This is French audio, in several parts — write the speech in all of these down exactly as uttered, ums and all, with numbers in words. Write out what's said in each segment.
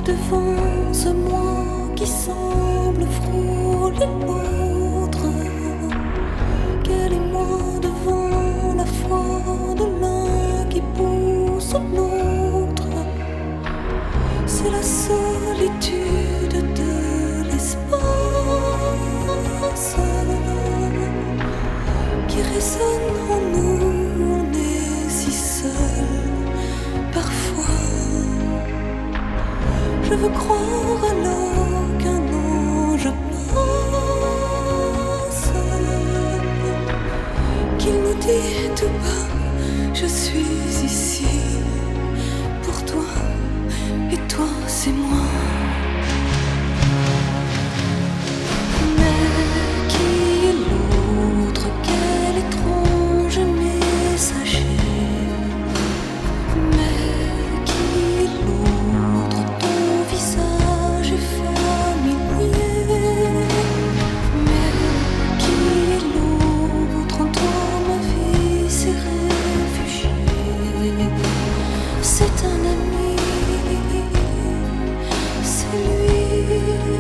devant ce moi qui semble frôler l'autre. Quel est moi devant la foi de l'un qui pousse l'autre. C'est la solitude de l'espace qui résonne en nous. On est si seul parfois. Je veux croire alors qu'un ange passe, qu'il nous dit tout bas, je suis ici pour toi, et toi c'est moi. Mais qui est l'autre? Quel étrange messager? C'est un ami, c'est lui.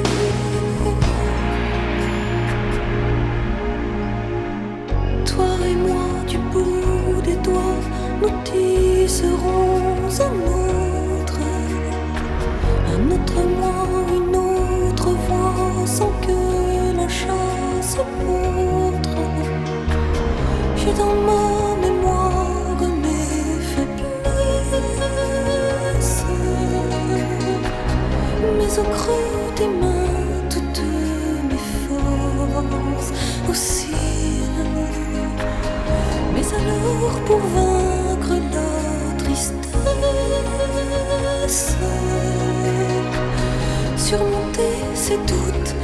Toi et moi, du bout des doigts, nous tisserons un autre, un autre moi, une autre voix, sans que la chasse montre. J'ai dans ma mémoire mes faiblesses, mais au creux des mains toutes mes forces aussi. Mais alors pour vaincre la tristesse, surmonter ces doutes